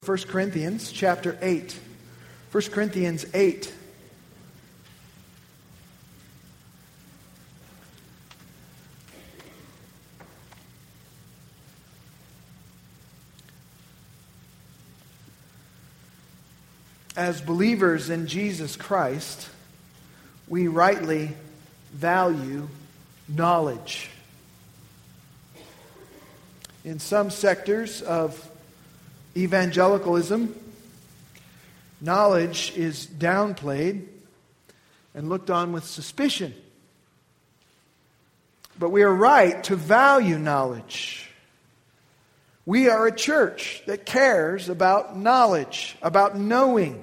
1 Corinthians chapter 8. 1 Corinthians 8. As believers in Jesus Christ, we rightly value knowledge. In some sectors of evangelicalism, knowledge is downplayed and looked on with suspicion. But we are right to value knowledge. We are a church that cares about knowledge, about knowing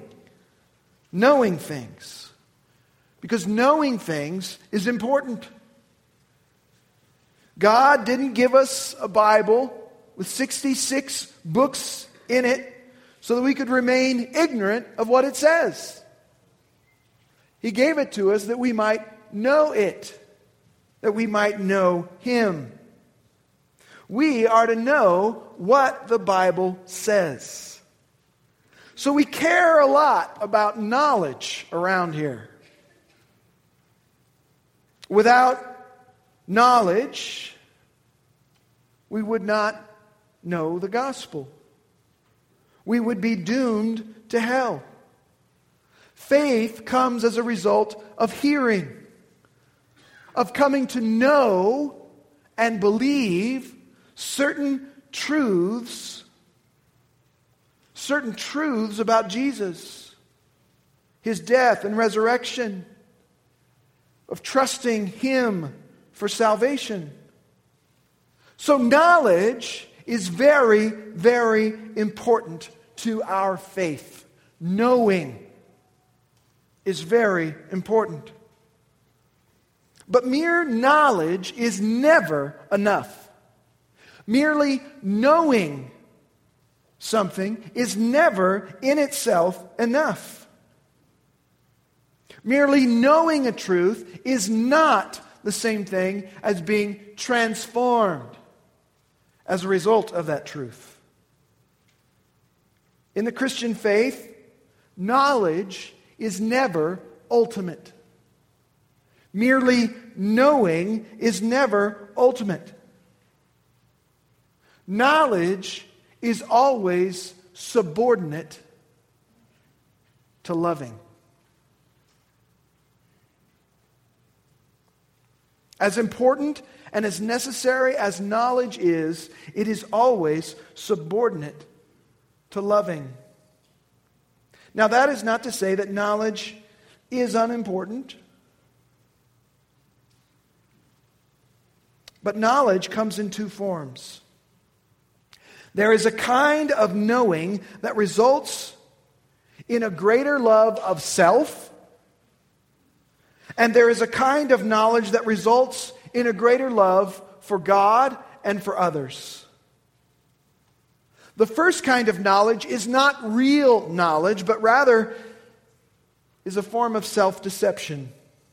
things. Because knowing things is important. God didn't give us a Bible with 66 books in it so that we could remain ignorant of what it says. He gave it to us that we might know it, that we might know Him. We are to know what the Bible says. So we care a lot about knowledge around here. Without knowledge, we would not know the gospel. We would be doomed to hell. Faith comes as a result of hearing, of coming to know and believe certain truths about Jesus, His death and resurrection, of trusting Him for salvation. So knowledge is very, very important to our faith. Knowing is very important. But mere knowledge is never enough. Merely knowing something is never in itself enough. Merely knowing a truth is not the same thing as being transformed as a result of that truth. In the Christian faith, knowledge is never ultimate. Merely knowing is never ultimate. Knowledge is always subordinate to loving. As important and as necessary as knowledge is, it is always subordinate to loving. Now, that is not to say that knowledge is unimportant. But knowledge comes in two forms. There is a kind of knowing that results in a greater love of self, and there is a kind of knowledge that results in a greater love for God and for others. The first kind of knowledge is not real knowledge, but rather is a form of self-deception.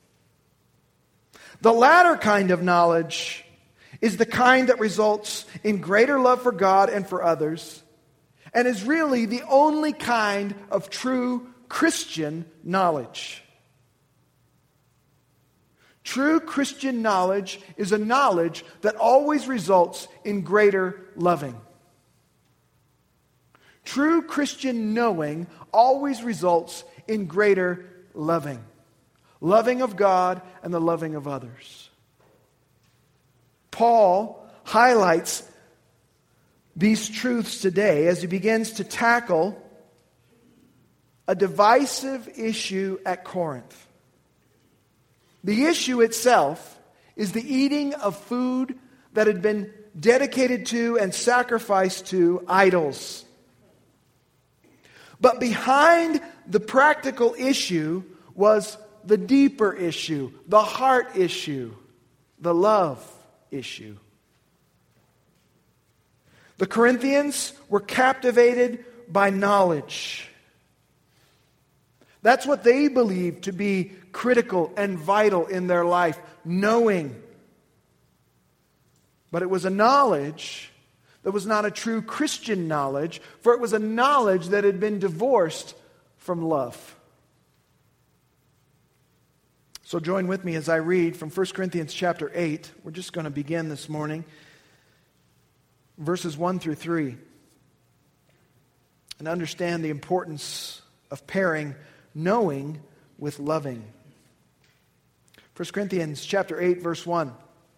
The latter kind of knowledge is the kind that results in greater love for God and for others, and is really the only kind of true Christian knowledge. True Christian knowledge is a knowledge that always results in greater loving. True Christian knowing always results in greater loving. Loving of God and the loving of others. Paul highlights these truths today as he begins to tackle a divisive issue at Corinth. The issue itself is the eating of food that had been dedicated to and sacrificed to idols. But behind the practical issue was the deeper issue, the heart issue, the love issue. The Corinthians were captivated by knowledge. That's what they believed to be critical and vital in their life, knowing. But it was a knowledge that was not a true Christian knowledge, for it was a knowledge that had been divorced from love. So join with me as I read from 1 Corinthians chapter 8. We're just going to begin this morning, verses 1 through 3, and understand the importance of pairing knowing with loving. 1 Corinthians chapter 8, verse 1.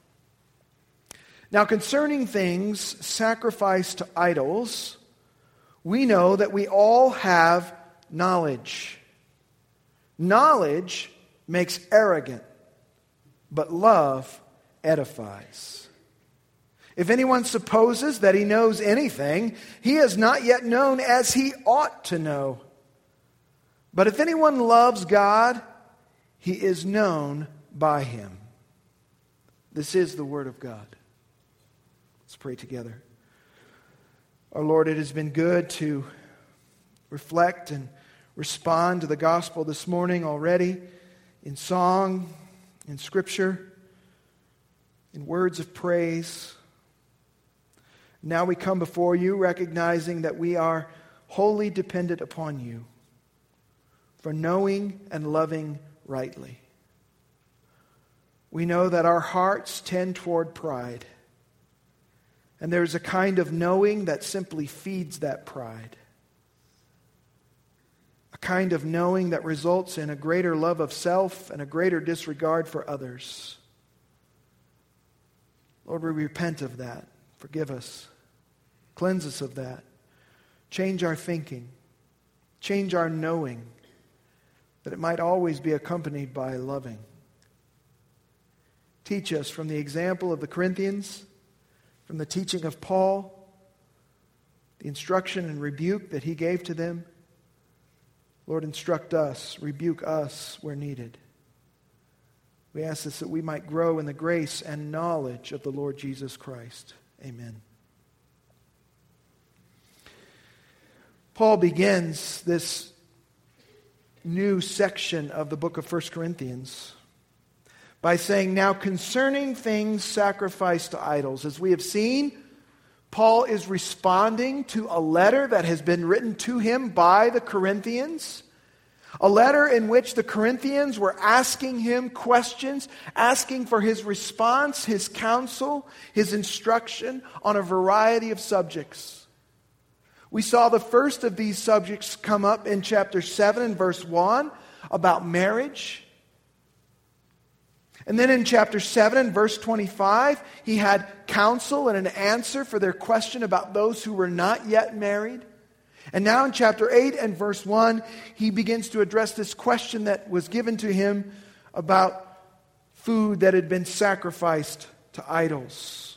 Now concerning things sacrificed to idols, we know that we all have knowledge. Knowledge makes arrogant, but love edifies. If anyone supposes that he knows anything, he has not yet known as he ought to know. But if anyone loves God, he is known by him. This is the word of God. Let's pray together. Our Lord, it has been good to reflect and respond to the gospel this morning already in song, in scripture, in words of praise. Now we come before you recognizing that we are wholly dependent upon you for knowing and loving rightly. We know that our hearts tend toward pride. And there's a kind of knowing that simply feeds that pride. A kind of knowing that results in a greater love of self and a greater disregard for others. Lord, we repent of that. Forgive us. Cleanse us of that. Change our thinking. Change our knowing, that it might always be accompanied by loving. Teach us from the example of the Corinthians, from the teaching of Paul, the instruction and rebuke that he gave to them. Lord, instruct us, rebuke us where needed. We ask this that we might grow in the grace and knowledge of the Lord Jesus Christ. Amen. Paul begins this new section of the book of 1 Corinthians by saying, now concerning things sacrificed to idols. As we have seen, Paul is responding to a letter that has been written to him by the Corinthians. A letter in which the Corinthians were asking him questions, asking for his response, his counsel, his instruction on a variety of subjects. We saw the first of these subjects come up in chapter 7 and verse 1 about marriage. And then in chapter 7 and verse 25, he had counsel and an answer for their question about those who were not yet married. And now in chapter 8 and verse 1, he begins to address this question that was given to him about food that had been sacrificed to idols.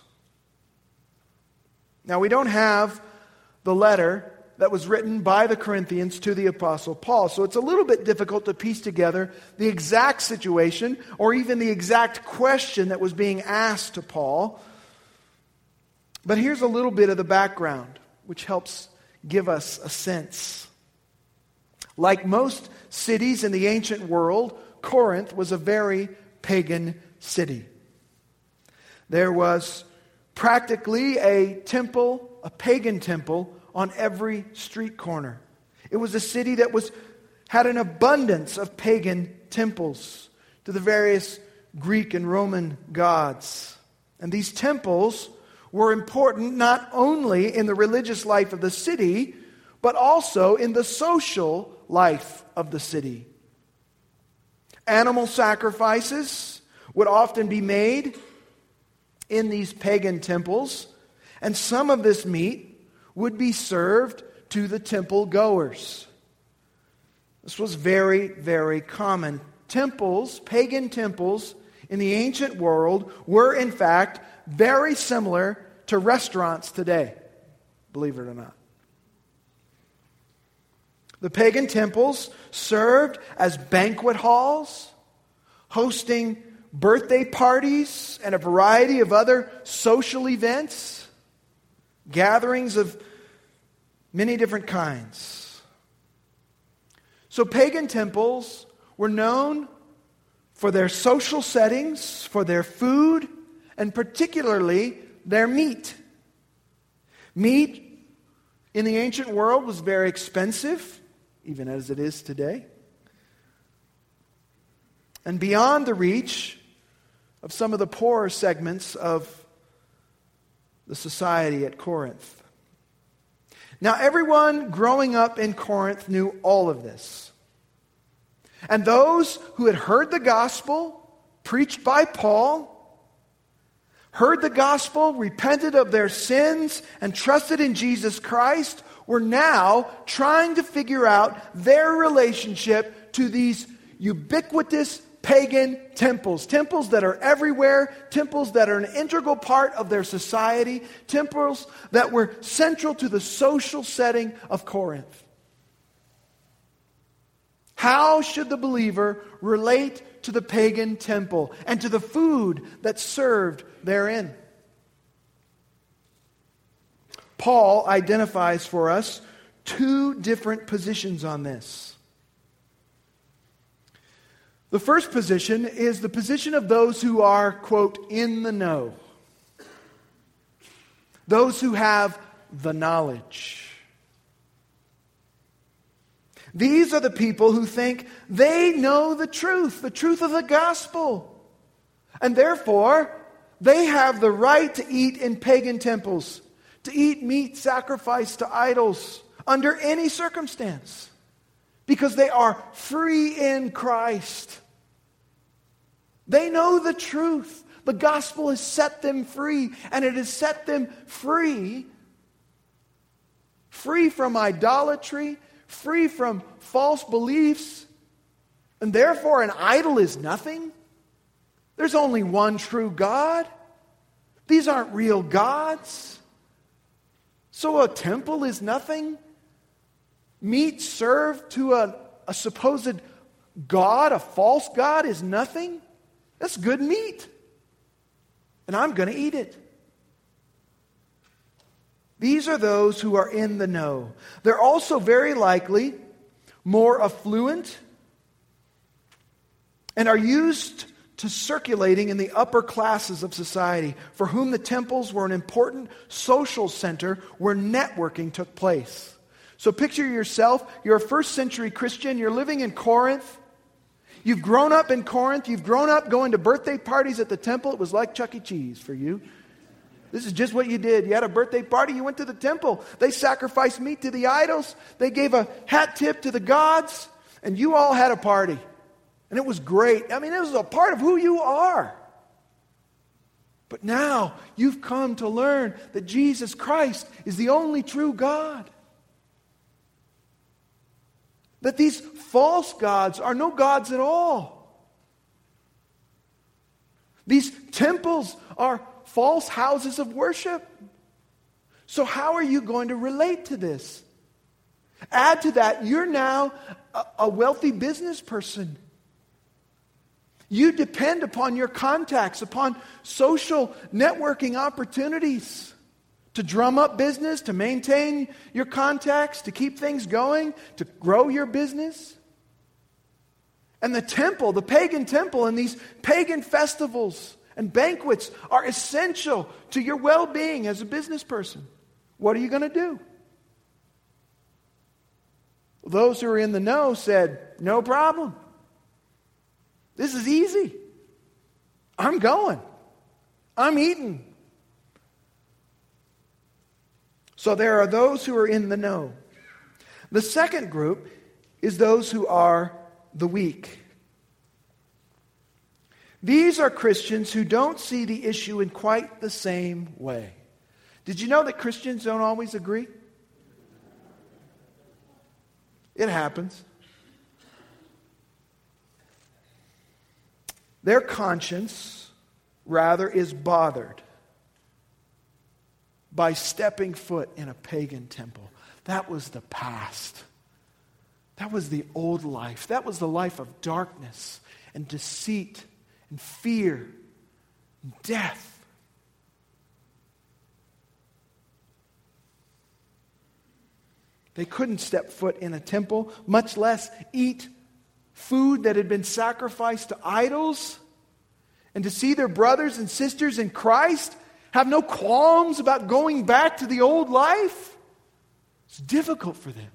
Now we don't have the letter that was written by the Corinthians to the Apostle Paul. So it's a little bit difficult to piece together the exact situation or even the exact question that was being asked to Paul. But here's a little bit of the background, which helps give us a sense. Like most cities in the ancient world, Corinth was a very pagan city. There was practically a temple, a pagan temple, on every street corner. It was a city that had an abundance of pagan temples to the various Greek and Roman gods. And these temples were important not only in the religious life of the city, but also in the social life of the city. Animal sacrifices would often be made in these pagan temples, and some of this meat would be served to the temple goers. This was very, very common. Temples, pagan temples in the ancient world were in fact very similar to restaurants today, believe it or not. The pagan temples served as banquet halls, hosting birthday parties and a variety of other social events. Gatherings of many different kinds. So pagan temples were known for their social settings, for their food, and particularly their meat. Meat in the ancient world was very expensive, even as it is today, and beyond the reach of some of the poorer segments of the society at Corinth. Now, everyone growing up in Corinth knew all of this. And those who had heard the gospel preached by Paul, heard the gospel, repented of their sins, and trusted in Jesus Christ, were now trying to figure out their relationship to these ubiquitous pagan temples. Temples that are everywhere, temples that are an integral part of their society, temples that were central to the social setting of Corinth. How should the believer relate to the pagan temple and to the food that's served therein? Paul identifies for us two different positions on this. The first position is the position of those who are, quote, in the know. Those who have the knowledge. These are the people who think they know the truth of the gospel. And therefore, they have the right to eat in pagan temples, to eat meat sacrificed to idols under any circumstance, because they are free in Christ. They know the truth. The gospel has set them free, and it has set them free from idolatry, free from false beliefs, and therefore an idol is nothing. There's only one true God. These aren't real gods. So a temple is nothing. Meat served to a supposed God, a false God, is nothing. That's good meat. And I'm going to eat it. These are those who are in the know. They're also very likely more affluent and are used to circulating in the upper classes of society, for whom the temples were an important social center where networking took place. So picture yourself, you're a first century Christian, you're living in Corinth. You've grown up in Corinth. You've grown up going to birthday parties at the temple. It was like Chuck E. Cheese for you. This is just what you did. You had a birthday party. You went to the temple. They sacrificed meat to the idols. They gave a hat tip to the gods. And you all had a party. And it was great. I mean, it was a part of who you are. But now you've come to learn that Jesus Christ is the only true God. That these false gods are no gods at all. These temples are false houses of worship. So how are you going to relate to this? Add to that, you're now a wealthy business person. You depend upon your contacts, upon social networking opportunities to drum up business, to maintain your contacts, to keep things going, to grow your business. And the temple, the pagan temple, and these pagan festivals and banquets are essential to your well-being as a business person. What are you going to do? Those who are in the know said, no problem. This is easy. I'm going. I'm eating. So there are those who are in the know. The second group is those who are the weak. These are Christians who don't see the issue in quite the same way. Did you know that Christians don't always agree? It happens. Their conscience, rather, is bothered by stepping foot in a pagan temple. That was the past. That was the old life. That was the life of darkness and deceit and fear and death. They couldn't step foot in a temple, much less eat food that had been sacrificed to idols. And to see their brothers and sisters in Christ have no qualms about going back to the old life. It's difficult for them.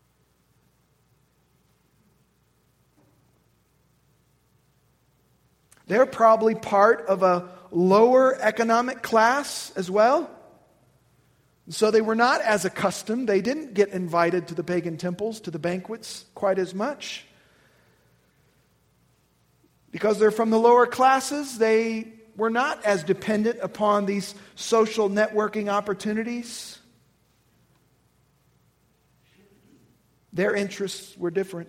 They're probably part of a lower economic class as well. So they were not as accustomed. They didn't get invited to the pagan temples, to the banquets quite as much. Because they're from the lower classes, they were not as dependent upon these social networking opportunities. Their interests were different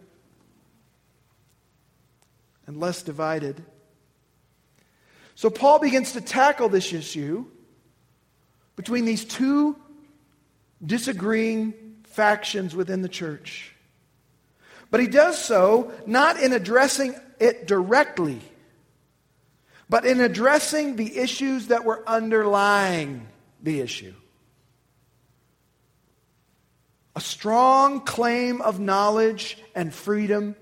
and less divided. So Paul begins to tackle this issue between these two disagreeing factions within the church. But he does so not in addressing it directly, but in addressing the issues that were underlying the issue. A strong claim of knowledge and freedom,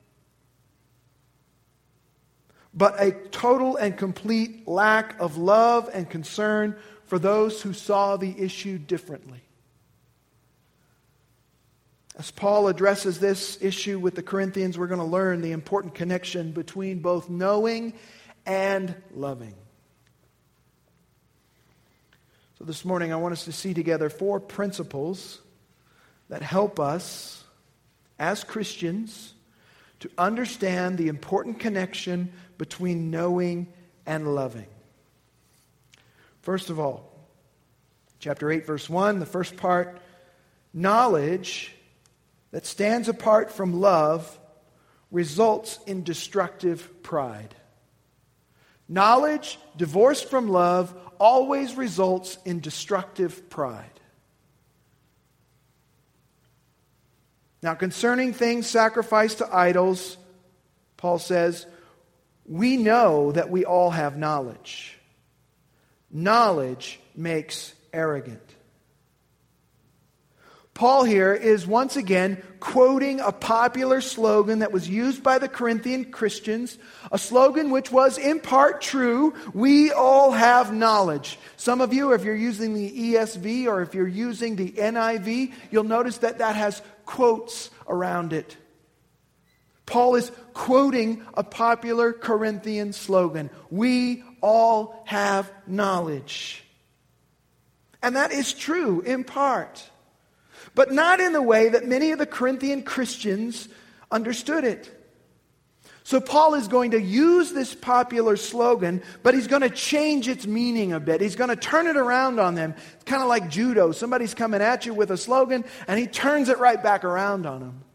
but a total and complete lack of love and concern for those who saw the issue differently. As Paul addresses this issue with the Corinthians, we're going to learn the important connection between both knowing and loving. So this morning I want us to see together 4 principles that help us as Christians to understand the important connection between knowing and loving. First of all, chapter 8, verse 1, the first part, knowledge that stands apart from love results in destructive pride. Knowledge divorced from love always results in destructive pride. Now, concerning things sacrificed to idols, Paul says, we know that we all have knowledge. Knowledge makes arrogant. Paul here is once again quoting a popular slogan that was used by the Corinthian Christians, a slogan which was in part true. We all have knowledge. Some of you, if you're using the ESV or if you're using the NIV, you'll notice that that has quotes around it. Paul is quoting a popular Corinthian slogan. We all have knowledge. And that is true in part, but not in the way that many of the Corinthian Christians understood it. So Paul is going to use this popular slogan, but he's going to change its meaning a bit. He's going to turn it around on them. It's kind of like judo. Somebody's coming at you with a slogan, and he turns it right back around on them.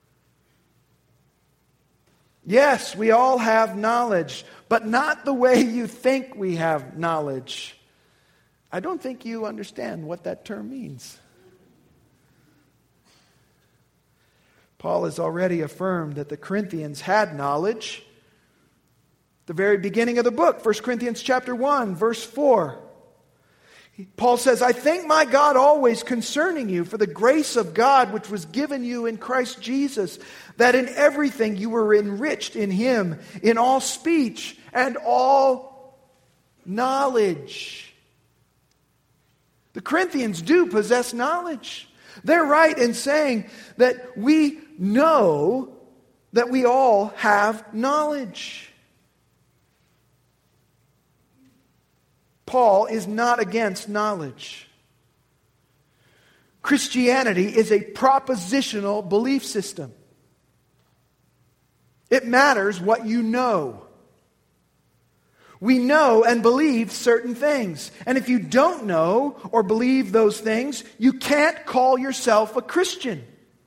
Yes, we all have knowledge, but not the way you think we have knowledge. I don't think you understand what that term means. Paul has already affirmed that the Corinthians had knowledge. The very beginning of the book, 1 Corinthians chapter 1, verse 4. Paul says, I thank my God always concerning you for the grace of God which was given you in Christ Jesus, that in everything you were enriched in Him, in all speech and all knowledge. The Corinthians do possess knowledge. They're right in saying that we know that we all have knowledge. Paul is not against knowledge. Christianity is a propositional belief system. It matters what you know. We know and believe certain things. And if you don't know or believe those things, you can't call yourself a Christian.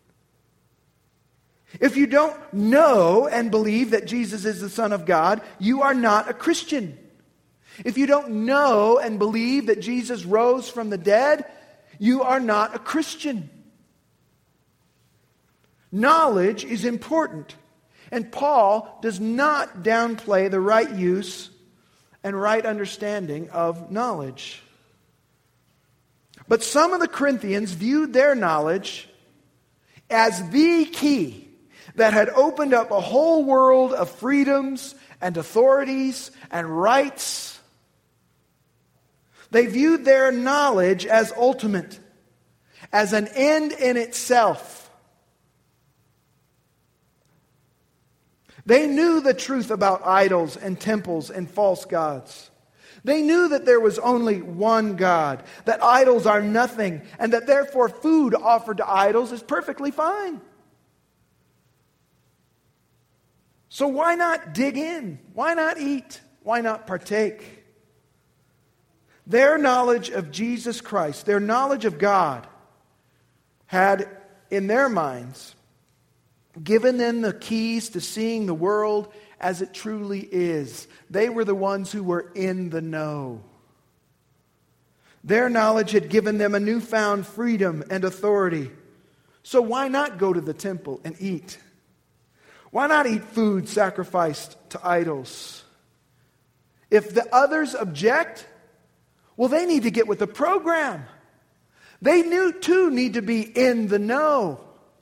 If you don't know and believe that Jesus is the Son of God, you are not a Christian. If you don't know and believe that Jesus rose from the dead, you are not a Christian. Knowledge is important. And Paul does not downplay the right use and right understanding of knowledge. But some of the Corinthians viewed their knowledge as the key that had opened up a whole world of freedoms and authorities and rights. They viewed their knowledge as ultimate, as an end in itself. They knew the truth about idols and temples and false gods. They knew that there was only one God, that idols are nothing, and that therefore food offered to idols is perfectly fine. So why not dig in? Why not eat? Why not partake? Their knowledge of Jesus Christ, their knowledge of God, had in their minds given them the keys to seeing the world as it truly is. They were the ones who were in the know. Their knowledge had given them a newfound freedom and authority. So why not go to the temple and eat? Why not eat food sacrificed to idols? If the others object, well, they need to get with the program. They too need to be in the know.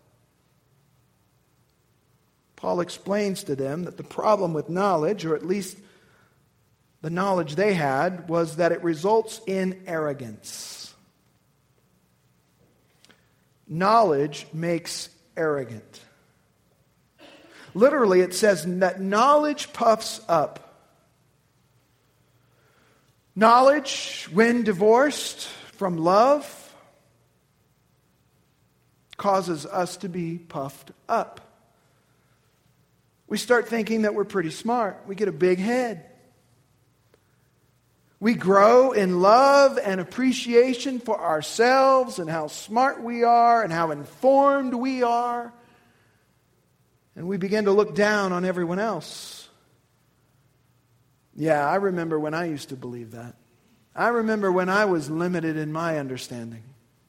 Paul explains to them that the problem with knowledge, or at least the knowledge they had, was that it results in arrogance. Knowledge makes arrogant. Literally, it says that knowledge puffs up. Knowledge, when divorced from love, causes us to be puffed up. We start thinking that we're pretty smart. We get a big head. We grow in love and appreciation for ourselves and how smart we are and how informed we are. And we begin to look down on everyone else. Yeah, I remember when I used to believe that. I remember when I was limited in my understanding.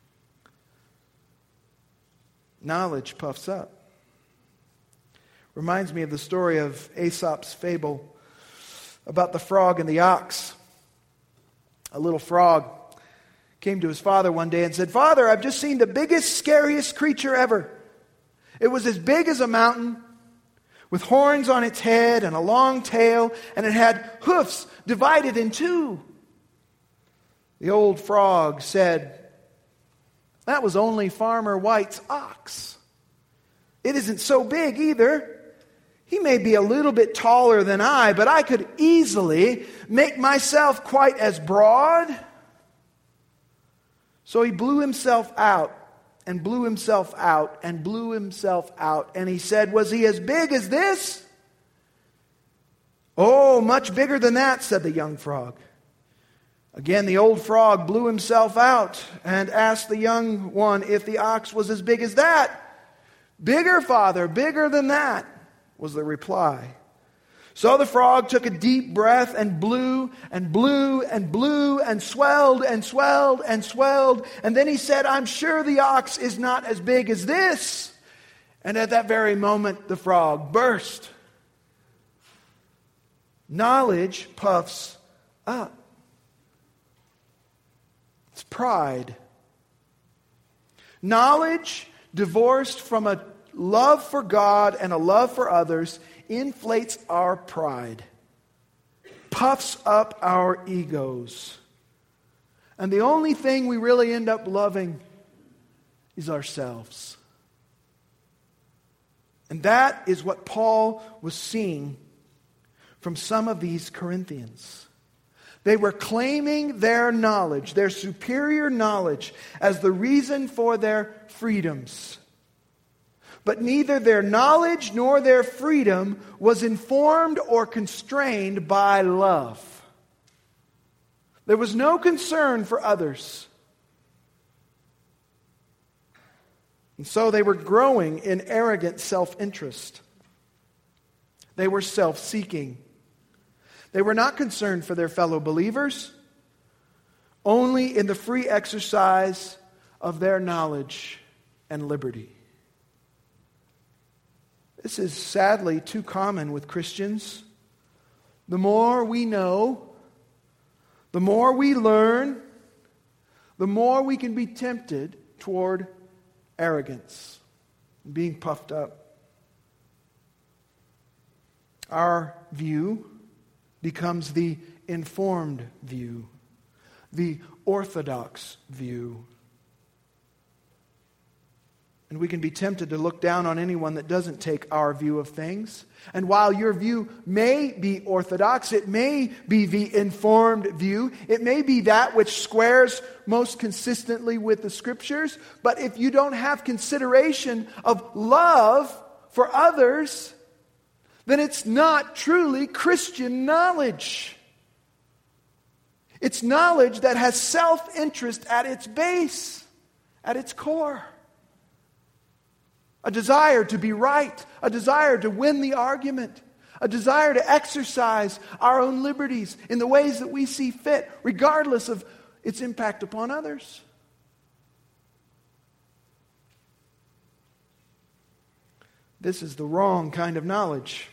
Knowledge puffs up. Reminds me of the story of Aesop's fable about the frog and the ox. A little frog came to his father one day and said, "Father, I've just seen the biggest, scariest creature ever. It was as big as a mountain, with horns on its head and a long tail, and it had hoofs divided in two." The old frog said, "That was only Farmer White's ox. It isn't so big either. He may be a little bit taller than I, but I could easily make myself quite as broad." So he blew himself out and blew himself out and blew himself out. And he said, "Was he as big as this?" "Oh, much bigger than that," said the young frog. Again, the old frog blew himself out and asked the young one if the ox was as big as that. "Bigger, Father, bigger than that," was the reply. So the frog took a deep breath and blew and blew and blew and swelled and swelled and swelled. And then he said, "I'm sure the ox is not as big as this." And at that very moment, the frog burst. Knowledge puffs up. It's pride. Knowledge divorced from a love for God and a love for others inflates our pride, puffs up our egos. And the only thing we really end up loving is ourselves. And that is what Paul was seeing from some of these Corinthians. They were claiming their knowledge, their superior knowledge, as the reason for their freedoms. But neither their knowledge nor their freedom was informed or constrained by love. There was no concern for others. And so they were growing in arrogant self-interest. They were self-seeking. They were not concerned for their fellow believers, only in the free exercise of their knowledge and liberty. This is sadly too common with Christians. The more we know, the more we learn, the more we can be tempted toward arrogance, being puffed up. Our view becomes the informed view, the orthodox view. And we can be tempted to look down on anyone that doesn't take our view of things. And while your view may be orthodox, it may be the informed view, it may be that which squares most consistently with the Scriptures, but if you don't have consideration of love for others, then it's not truly Christian knowledge. It's knowledge that has self-interest at its base, at its core. A desire to be right, a desire to win the argument, a desire to exercise our own liberties in the ways that we see fit, regardless of its impact upon others. This is the wrong kind of knowledge.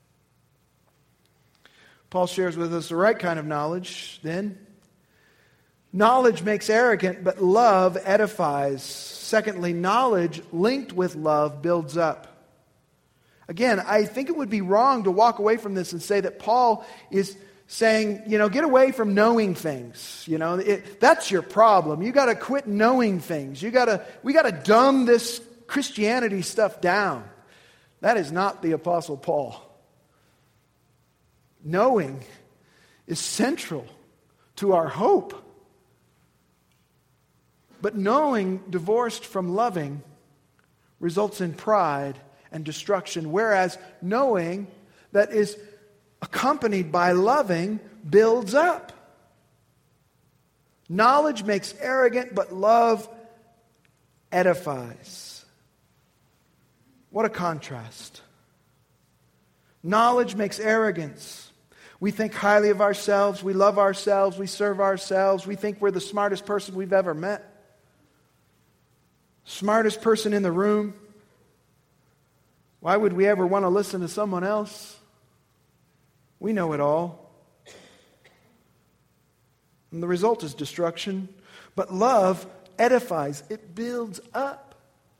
Paul shares with us the right kind of knowledge, then. Knowledge makes arrogant, but love edifies. Secondly, knowledge linked with love builds up. Again, I think it would be wrong to walk away from this and say that Paul is saying, get away from knowing things. That's your problem. You got to quit knowing things. We got to dumb this Christianity stuff down. That is not the Apostle Paul. Knowing is central to our hope. But knowing divorced from loving results in pride and destruction, whereas knowing that is accompanied by loving builds up. Knowledge makes arrogant, but love edifies. What a contrast. Knowledge makes arrogance. We think highly of ourselves, we love ourselves, we serve ourselves, we think we're the smartest person we've ever met. Smartest person in the room. Why would we ever want to listen to someone else? We know it all. And the result is destruction. But love edifies. It builds up.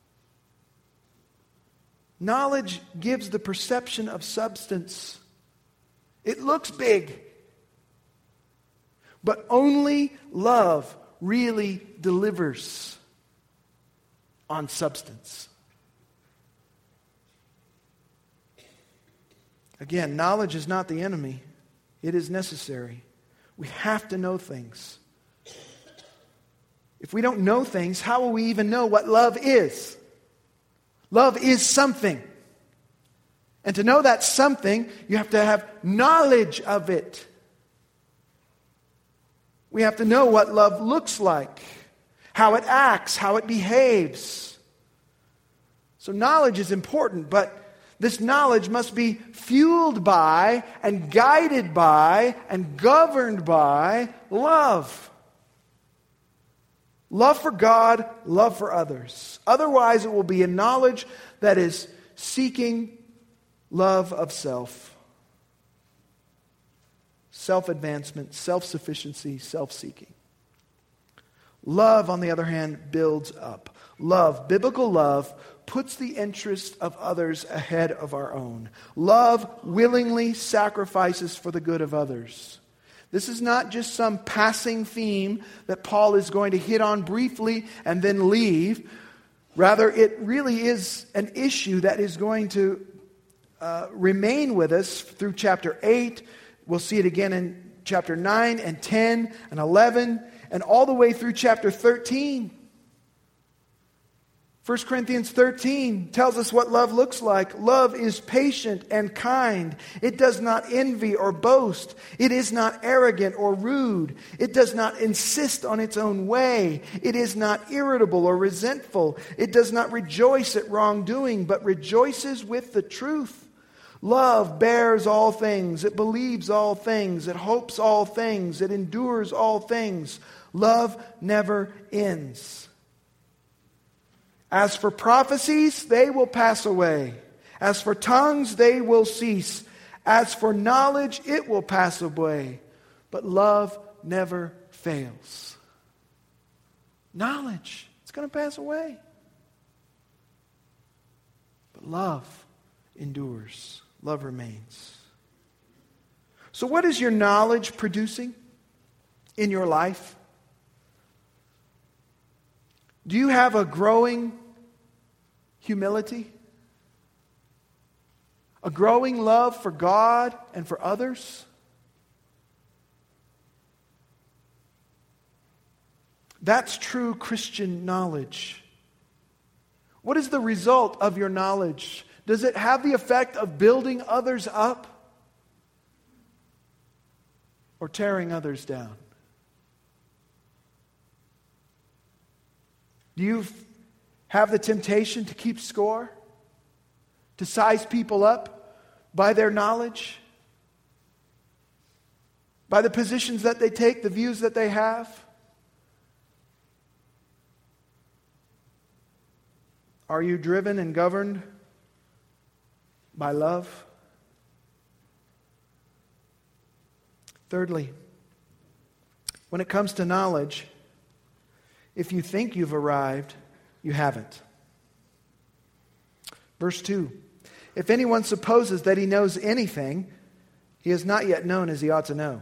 Knowledge gives the perception of substance. It looks big. But only love really delivers on substance. Again, knowledge is not the enemy. It is necessary. We have to know things. If we don't know things, how will we even know what love is? Love is something. And to know that something, you have to have knowledge of it. We have to know what love looks like, how it acts, how it behaves. So knowledge is important, but this knowledge must be fueled by and guided by and governed by love. Love for God, love for others. Otherwise, it will be a knowledge that is seeking love of self. Self-advancement, self-sufficiency, self-seeking. Love, on the other hand, builds up. Love, biblical love, puts the interest of others ahead of our own. Love willingly sacrifices for the good of others. This is not just some passing theme that Paul is going to hit on briefly and then leave. Rather, it really is an issue that is going to remain with us through chapter 8. We'll see it again in chapter 9 and 10 and 11 and all the way through chapter 13. 1 Corinthians 13 tells us what love looks like. Love is patient and kind. It does not envy or boast. It is not arrogant or rude. It does not insist on its own way. It is not irritable or resentful. It does not rejoice at wrongdoing, but rejoices with the truth. Love bears all things. It believes all things. It hopes all things. It endures all things. Love never ends. As for prophecies, they will pass away. As for tongues, they will cease. As for knowledge, it will pass away. But love never fails. Knowledge, it's going to pass away. But love endures. Love remains. So what is your knowledge producing in your life? Do you have a growing humility? A growing love for God and for others? That's true Christian knowledge. What is the result of your knowledge? Does it have the effect of building others up or tearing others down? Do you have the temptation to keep score? To size people up by their knowledge? By the positions that they take, the views that they have? Are you driven and governed by love? Thirdly, when it comes to knowledge, if you think you've arrived, you haven't. Verse 2, if anyone supposes that he knows anything, he is not yet known as he ought to know.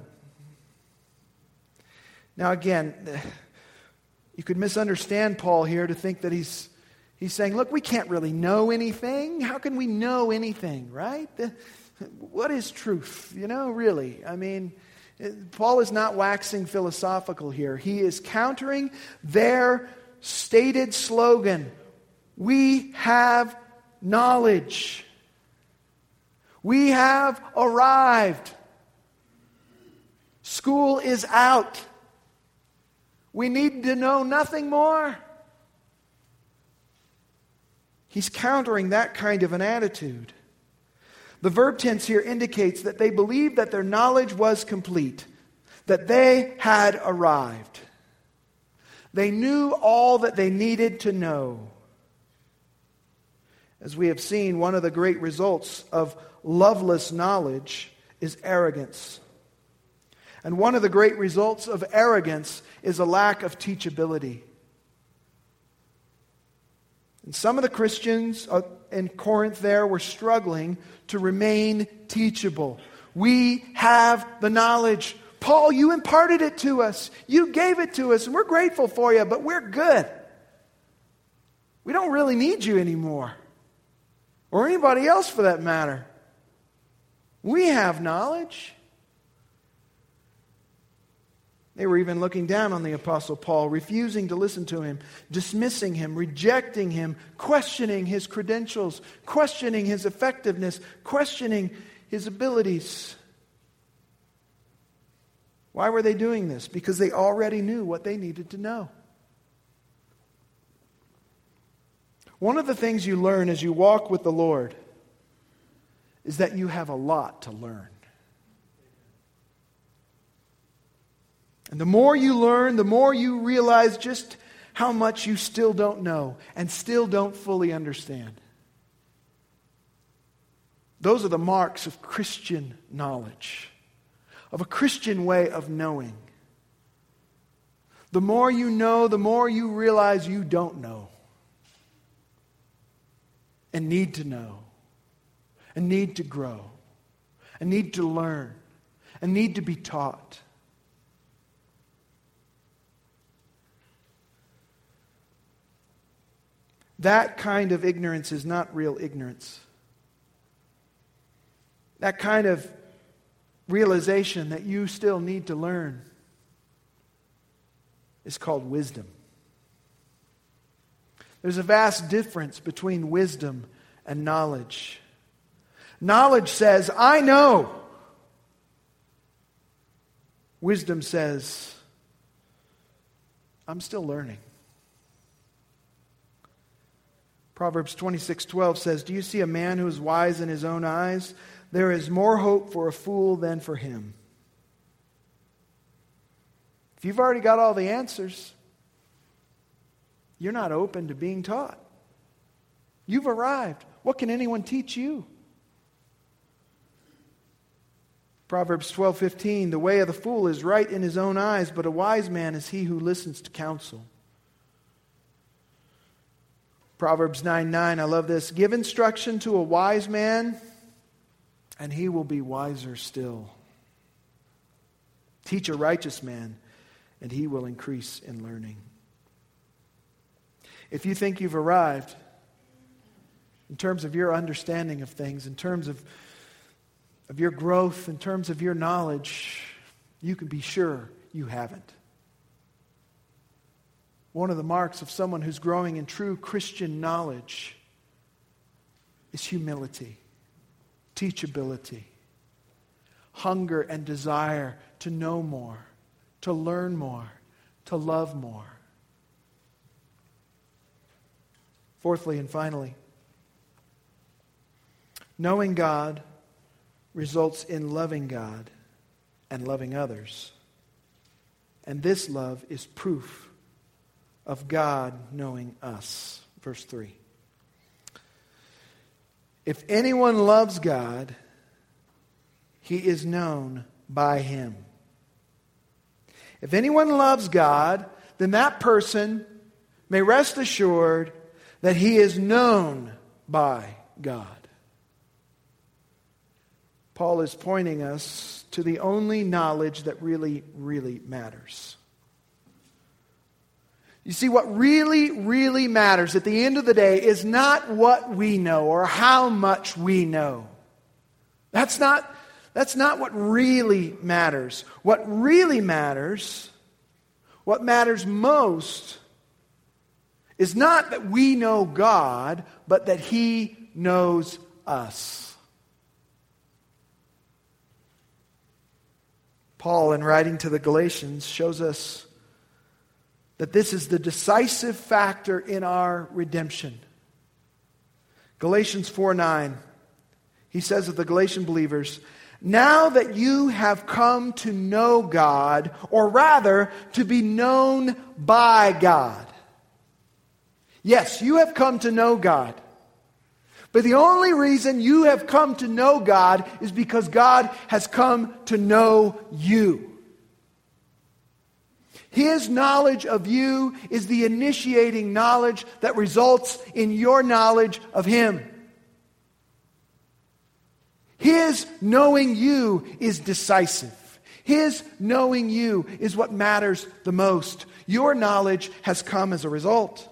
Now again, you could misunderstand Paul here to think that he's saying, look, we can't really know anything. How can we know anything, right? What is truth? Really. I mean, Paul is not waxing philosophical here. He is countering their stated slogan, we have knowledge. We have arrived. School is out. We need to know nothing more. He's countering that kind of an attitude. The verb tense here indicates that they believed that their knowledge was complete, that they had arrived. They knew all that they needed to know. As we have seen, one of the great results of loveless knowledge is arrogance. And one of the great results of arrogance is a lack of teachability. And some of the Christians in Corinth there were struggling to remain teachable. We have the knowledge. Paul, you imparted it to us. You gave it to us, and we're grateful for you, but we're good. We don't really need you anymore. Or anybody else for that matter. We have knowledge. They were even looking down on the Apostle Paul, refusing to listen to him, dismissing him, rejecting him, questioning his credentials, questioning his effectiveness, questioning his abilities. Why were they doing this? Because they already knew what they needed to know. One of the things you learn as you walk with the Lord is that you have a lot to learn. And the more you learn, the more you realize just how much you still don't know and still don't fully understand. Those are the marks of Christian knowledge, of a Christian way of knowing. The more you know, the more you realize you don't know. And need to know. And need to grow. And need to learn. And need to be taught. That kind of ignorance is not real ignorance. That kind of realization that you still need to learn is called wisdom. There's a vast difference between wisdom and knowledge. Knowledge says, I know. Wisdom says, I'm still learning. Proverbs 26:12 says, do you see a man who is wise in his own eyes? There is more hope for a fool than for him. If you've already got all the answers, you're not open to being taught. You've arrived. What can anyone teach you? Proverbs 12:15, the way of the fool is right in his own eyes, but a wise man is he who listens to counsel. Proverbs 9:9, I love this. Give instruction to a wise man, and he will be wiser still. Teach a righteous man, and he will increase in learning. If you think you've arrived in terms of your understanding of things, in terms of your growth, in terms of your knowledge, you can be sure you haven't. One of the marks of someone who's growing in true Christian knowledge is humility, teachability, hunger and desire to know more, to learn more, to love more. Fourthly and finally, knowing God results in loving God and loving others. And this love is proof of God knowing us. Verse 3. If anyone loves God, he is known by Him. If anyone loves God, then that person may rest assured that he is known by God. Paul is pointing us to the only knowledge that really, really matters. You see, what really, really matters at the end of the day is not what we know or how much we know. That's not what really matters. What really matters, what matters most, is not that we know God, but that He knows us. Paul, in writing to the Galatians, shows us that this is the decisive factor in our redemption. Galatians 4:9, he says of the Galatian believers, "Now that you have come to know God, or rather, to be known by God." Yes, you have come to know God. But the only reason you have come to know God is because God has come to know you. His knowledge of you is the initiating knowledge that results in your knowledge of Him. His knowing you is decisive. His knowing you is what matters the most. Your knowledge has come as a result.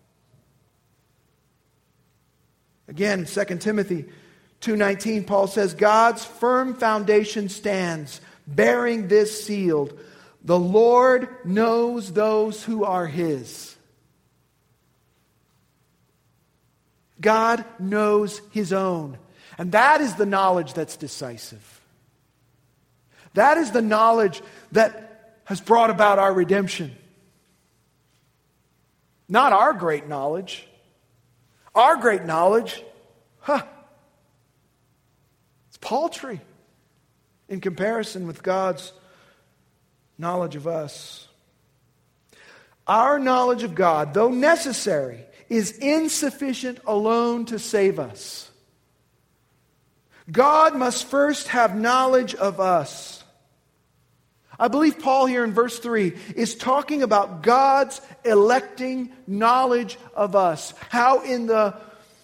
Again, in 2 Timothy 2:19, Paul says, God's firm foundation stands, bearing this seal: the Lord knows those who are His. God knows His own. And that is the knowledge that's decisive. That is the knowledge that has brought about our redemption. Not our great knowledge. Our great knowledge, it's paltry in comparison with God's knowledge of us. Our knowledge of God, though necessary, is insufficient alone to save us. God must first have knowledge of us. I believe Paul here in verse 3 is talking about God's electing knowledge of us. How in the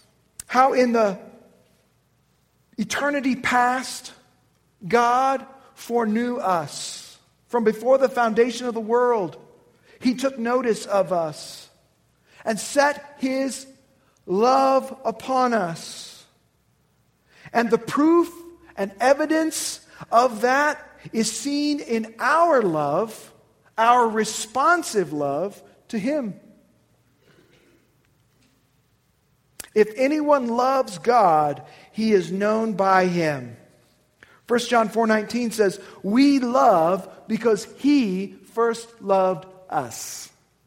eternity past, God foreknew us. From before the foundation of the world, He took notice of us and set His love upon us. And the proof and evidence of that is seen in our love, our responsive love to Him. If anyone loves God, he is known by Him. 1 John 4:19 says, we love because He first loved us.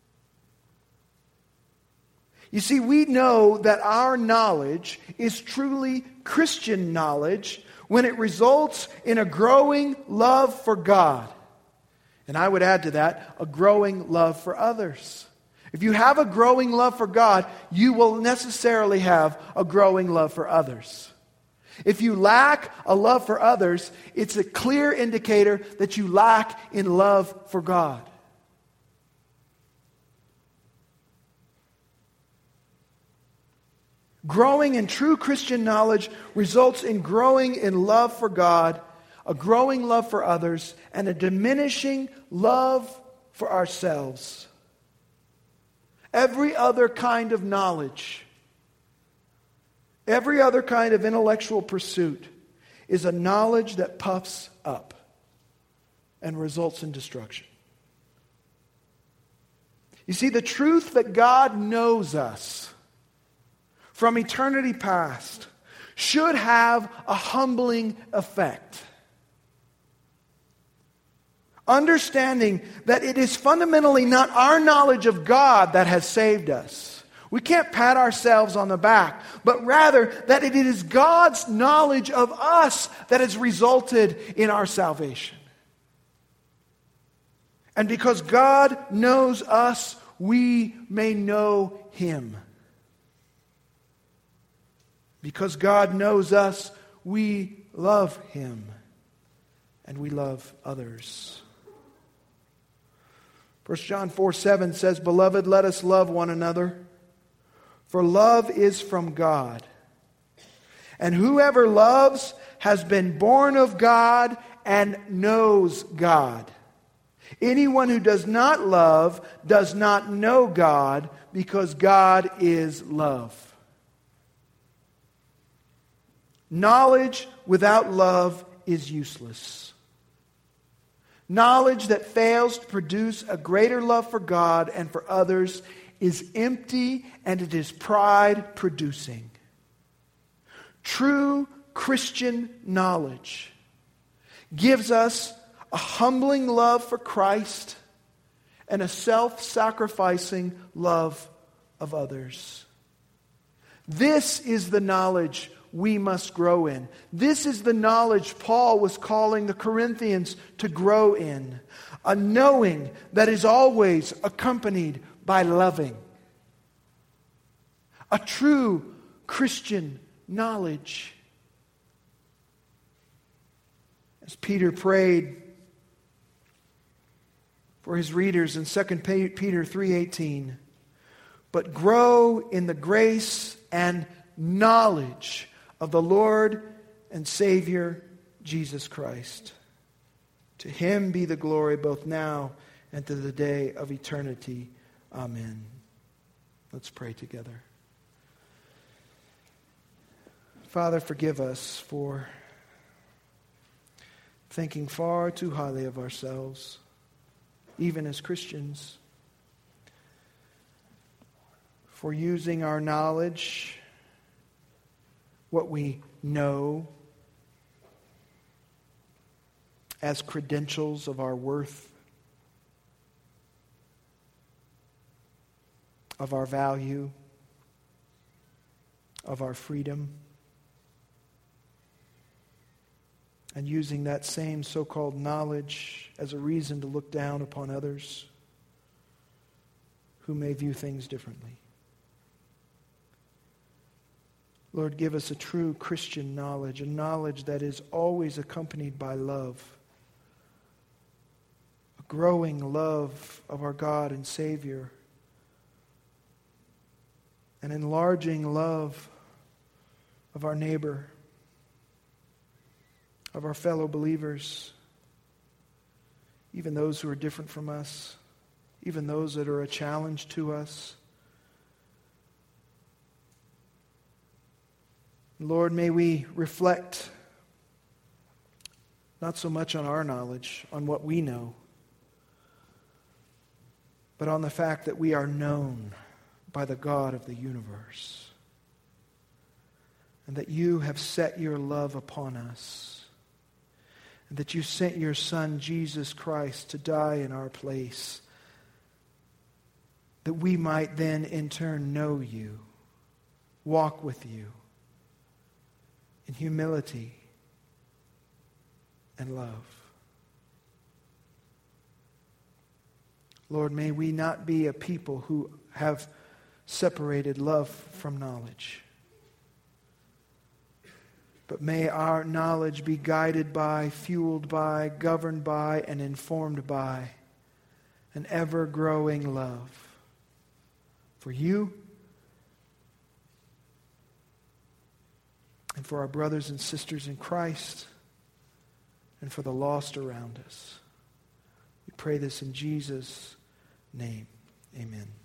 You see, we know that our knowledge is truly Christian knowledge when it results in a growing love for God. And I would add to that, a growing love for others. If you have a growing love for God, you will necessarily have a growing love for others. If you lack a love for others, it's a clear indicator that you lack in love for God. Growing in true Christian knowledge results in growing in love for God, a growing love for others, and a diminishing love for ourselves. every other kind of knowledge, every other kind of intellectual pursuit is a knowledge that puffs up and results in destruction. You see, the truth that God knows us from eternity past should have a humbling effect. Understanding that it is fundamentally not our knowledge of God that has saved us. We can't pat ourselves on the back, but rather that it is God's knowledge of us that has resulted in our salvation. And because God knows us, we may know Him. Because God knows us, we love Him. And we love others. 1 John 4:7 says, "Beloved, let us love one another, for love is from God. And whoever loves has been born of God and knows God. Anyone who does not love does not know God, because God is love." Knowledge without love is useless. Knowledge that fails to produce a greater love for God and for others is empty, and it is pride-producing. True Christian knowledge gives us a humbling love for Christ and a self-sacrificing love of others. This is the knowledge we must grow in. This is the knowledge Paul was calling the Corinthians to grow in. A knowing that is always accompanied by loving. A true Christian knowledge. As Peter prayed for his readers in 2 Peter 3:18, "But grow in the grace and knowledge of the Lord and Savior Jesus Christ. To Him be the glory both now and to the day of eternity. Amen." Let's pray together. Father, forgive us for thinking far too highly of ourselves, even as Christians, for using our knowledge, what we know, as credentials of our worth, of our value, of our freedom, and using that same so-called knowledge as a reason to look down upon others who may view things differently. Lord, give us a true Christian knowledge, a knowledge that is always accompanied by love, a growing love of our God and Savior, an enlarging love of our neighbor, of our fellow believers, even those who are different from us, even those that are a challenge to us. Lord, may we reflect not so much on our knowledge, on what we know, but on the fact that we are known by the God of the universe, and that you have set your love upon us, and that you sent your Son, Jesus Christ, to die in our place, that we might then in turn know you, walk with you in humility and love. Lord, may we not be a people who have separated love from knowledge, but may our knowledge be guided by, fueled by, governed by, and informed by an ever-growing love for you and for our brothers and sisters in Christ and for the lost around us. We pray this in Jesus' name. Amen.